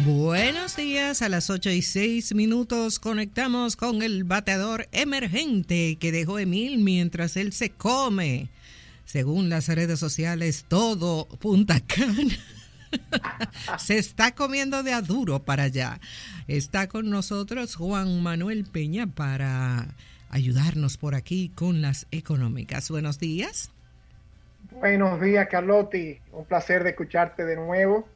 Buenos días, a las 8:06 conectamos con el bateador emergente que dejó Emil mientras él se come. Según las redes sociales, todo Punta Cana se está comiendo de a duro para allá. Está con nosotros Juan Manuel Peña para ayudarnos por aquí con las económicas. Buenos días. Buenos días, Carlotti. Un placer de escucharte de nuevo.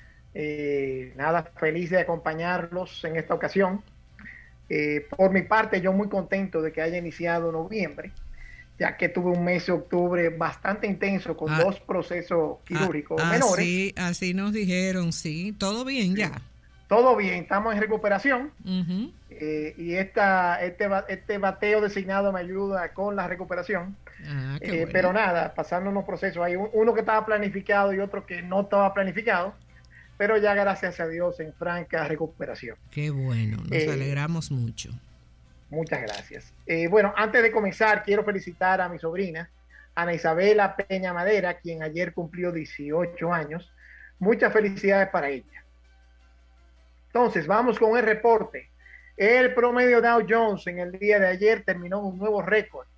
Feliz de acompañarlos en esta ocasión. Por mi parte, yo muy contento de que haya iniciado noviembre, ya que tuve un mes de octubre bastante intenso con dos procesos quirúrgicos menores. Sí, así nos dijeron, sí. ¿Todo bien ya? Todo bien, estamos en recuperación. Uh-huh. Y este bateo designado me ayuda con la recuperación. Bueno. Pero nada, pasando unos procesos. Hay uno que estaba planificado y otro que no estaba planificado. Pero ya gracias a Dios en franca recuperación. Qué bueno, nos alegramos mucho. Muchas gracias. Bueno, antes de comenzar, quiero felicitar a mi sobrina, Ana Isabela Peña Madera, quien ayer cumplió 18 años. Muchas felicidades para ella. Entonces, vamos con el reporte. El promedio Dow Jones en el día de ayer terminó un nuevo récord,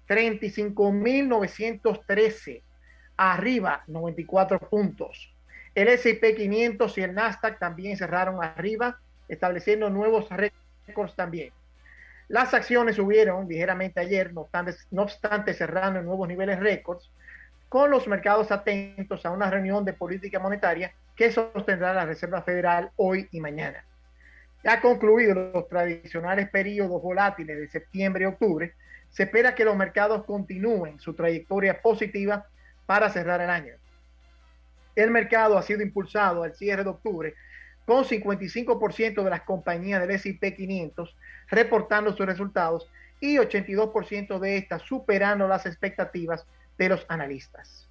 35.913, arriba 94 puntos. El S&P 500 y el Nasdaq también cerraron arriba, estableciendo nuevos récords también. Las acciones subieron ligeramente ayer, no obstante cerrando en nuevos niveles récords, con los mercados atentos a una reunión de política monetaria que sostendrá la Reserva Federal hoy y mañana. Ya concluidos los tradicionales periodos volátiles de septiembre y octubre, se espera que los mercados continúen su trayectoria positiva para cerrar el año. El mercado ha sido impulsado al cierre de octubre con 55% de las compañías del S&P 500 reportando sus resultados y 82% de estas superando las expectativas de los analistas.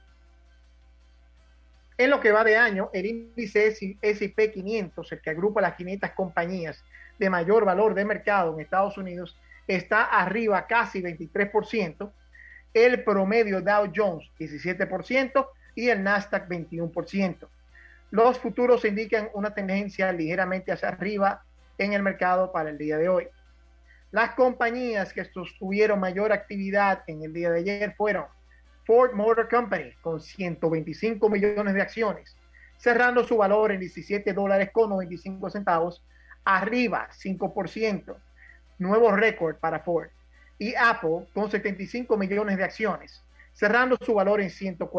En lo que va de año, el índice S&P 500, el que agrupa las 500 compañías de mayor valor de mercado en Estados Unidos, está arriba casi 23%, el promedio Dow Jones 17%, y el Nasdaq 21%. Los futuros indican una tendencia ligeramente hacia arriba en el mercado para el día de hoy. Las compañías que tuvieron mayor actividad en el día de ayer fueron Ford Motor Company con 125 millones de acciones, cerrando su valor en $17.95, arriba 5%, nuevo récord para Ford. Y Apple con 75 millones de acciones, cerrando su valor en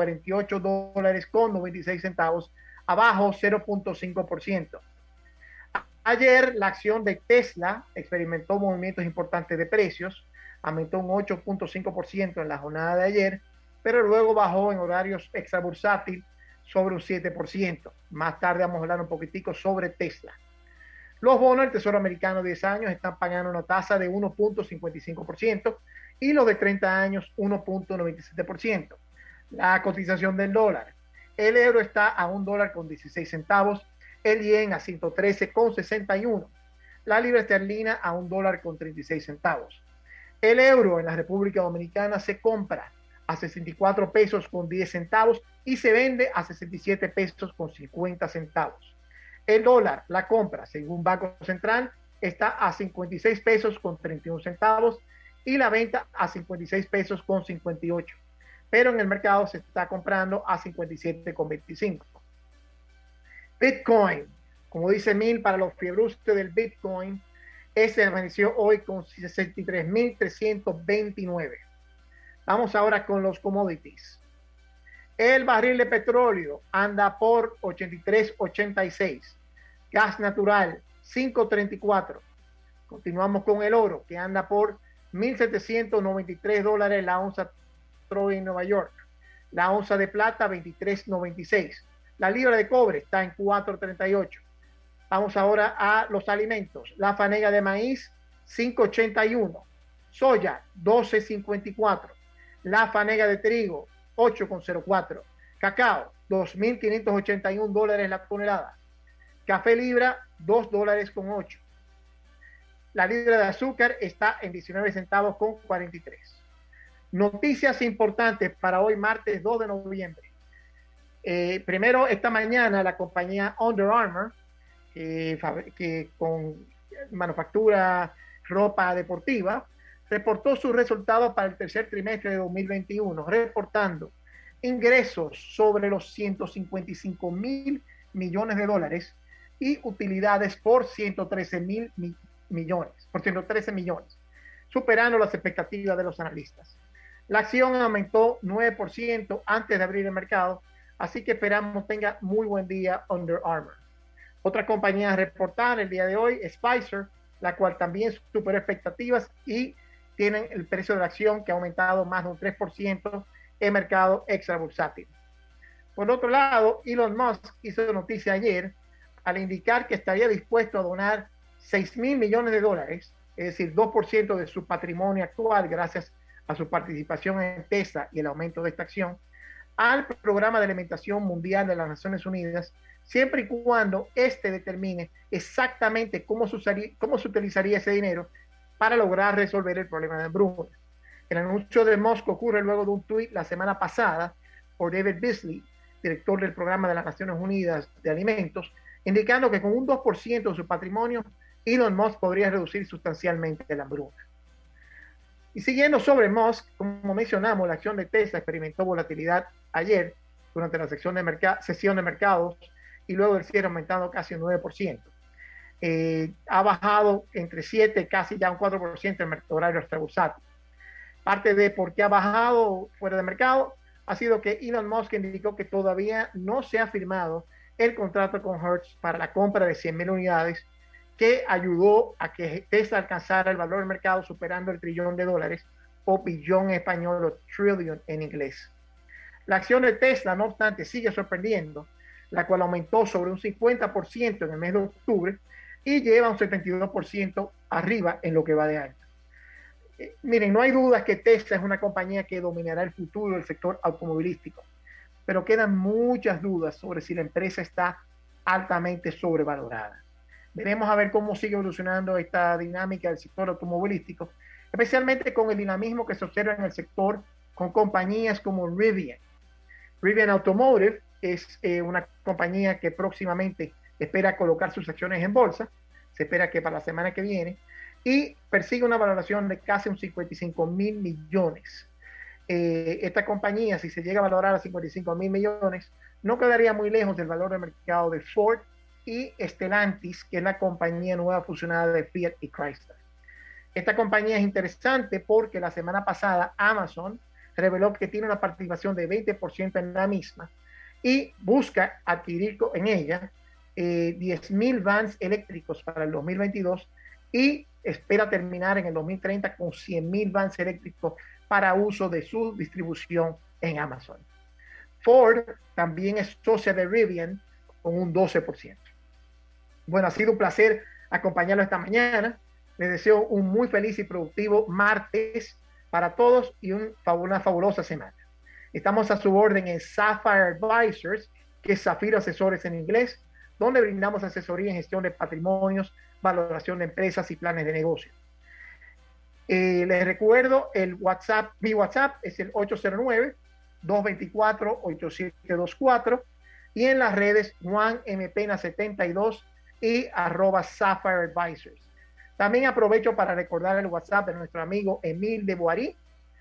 $148.96, abajo 0.5%. Ayer la acción de Tesla experimentó movimientos importantes de precios, aumentó un 8.5% en la jornada de ayer, pero luego bajó en horarios extrabursátil sobre un 7%. Más tarde vamos a hablar un poquitico sobre Tesla. Los bonos del Tesoro Americano de 10 años están pagando una tasa de 1.55%, y los de 30 años 1.97%. La cotización del dólar. El euro está a $1.16, el yen a 113.61, la libra esterlina a $1.36. El euro en la República Dominicana se compra a 64 pesos con 10 centavos y se vende a 67 pesos con 50 centavos. El dólar, la compra, según Banco Central, está a 56 pesos con 31 centavos y la venta a 56 pesos con 58. Pero en el mercado se está comprando a 57,25. Bitcoin, como dice Mil, para los fiebrustes del Bitcoin, se amaneció hoy con 63.329. Vamos ahora con los commodities. El barril de petróleo anda por 83.86. Gas natural, 5.34. Continuamos con el oro, que anda por $1,793 la onza Troy en Nueva York. La onza de plata, 23.96. La libra de cobre está en 4.38. Vamos ahora a los alimentos. La fanega de maíz, 5.81. Soya, 12.54. La fanega de trigo, 8.04. Cacao, $2.581 la tonelada. Café libra, $2.08. La libra de azúcar está en 19 centavos con 43. Noticias importantes para hoy, martes 2 de noviembre. Primero, esta mañana la compañía Under Armour que con manufactura ropa deportiva, reportó sus resultados para el tercer trimestre de 2021, reportando ingresos sobre los 155 mil millones de dólares y utilidades por 113 millones, superando las expectativas de los analistas. La acción aumentó 9% antes de abrir el mercado, así que esperamos tenga muy buen día Under Armour. Otra compañía a reportar el día de hoy es Pfizer, la cual también superó expectativas y tienen el precio de la acción que ha aumentado más de un 3% en mercado extra bursátil. Por otro lado, Elon Musk hizo noticia ayer al indicar que estaría dispuesto a donar 6 mil millones de dólares, es decir, 2% de su patrimonio actual gracias a su participación en Tesla y el aumento de esta acción, al Programa de Alimentación Mundial de las Naciones Unidas, siempre y cuando éste determine exactamente cómo se utilizaría ese dinero para lograr resolver el problema de hambruna. El anuncio de Musk ocurre luego de un tuit la semana pasada por David Beasley, director del Programa de las Naciones Unidas de Alimentos, indicando que con un 2% de su patrimonio, Elon Musk podría reducir sustancialmente la hambruna. Y siguiendo sobre Musk, como mencionamos, la acción de Tesla experimentó volatilidad ayer durante la sesión de mercados y luego del cierre aumentando casi un 9%. Ha bajado entre 7, casi ya un 4% en el horario extrabursátil. Parte de por qué ha bajado fuera de mercado ha sido que Elon Musk indicó que todavía no se ha firmado el contrato con Hertz para la compra de 100,000 unidades que ayudó a que Tesla alcanzara el valor del mercado superando el $1 trillón o billón en español o trillion en inglés. La acción de Tesla, no obstante, sigue sorprendiendo, la cual aumentó sobre un 50% en el mes de octubre y lleva un 72% arriba en lo que va de año. Miren, no hay dudas que Tesla es una compañía que dominará el futuro del sector automovilístico, pero quedan muchas dudas sobre si la empresa está altamente sobrevalorada. Veremos a ver cómo sigue evolucionando esta dinámica del sector automovilístico, especialmente con el dinamismo que se observa en el sector con compañías como Rivian. Rivian Automotive es una compañía que próximamente espera colocar sus acciones en bolsa, se espera que para la semana que viene, y persigue una valoración de casi un 55 mil millones. Esta compañía, si se llega a valorar a 55 mil millones, no quedaría muy lejos del valor de mercado de Ford y Stellantis, que es la compañía nueva fusionada de Fiat y Chrysler. Esta compañía es interesante porque la semana pasada Amazon reveló que tiene una participación de 20% en la misma y busca adquirir en ella 10,000 vans eléctricos para el 2022 y espera terminar en el 2030 con 100,000 vans eléctricos para uso de su distribución en Amazon. Ford también es socia de Rivian con un 12%. Bueno, ha sido un placer acompañarlo esta mañana. Les deseo un muy feliz y productivo martes para todos y una fabulosa semana. Estamos a su orden en Sapphire Advisors, que es Zafiro Asesores en inglés, donde brindamos asesoría en gestión de patrimonios, valoración de empresas y planes de negocio. Les recuerdo, mi WhatsApp es el 809-224-8724 y en las redes JuanMPena72 y @Sapphire Advisors. También aprovecho para recordar el WhatsApp de nuestro amigo Emil de Boarí,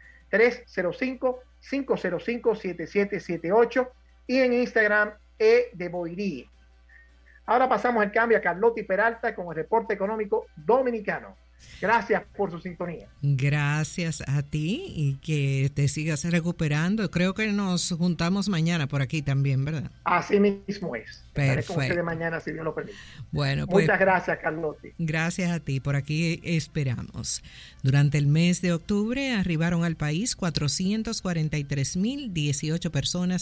305-505-7778 y en Instagram de Boirí. Ahora pasamos el cambio a Carlotti Peralta con el reporte económico dominicano. Gracias por su sintonía. Gracias a ti y que te sigas recuperando. Creo que nos juntamos mañana por aquí también, ¿verdad? Así mismo es. Perfecto. Estaré con usted mañana, si Dios lo permite. Bueno, pues, muchas gracias, Carlotti. Gracias a ti. Por aquí esperamos. Durante el mes de octubre arribaron al país 443,018 personas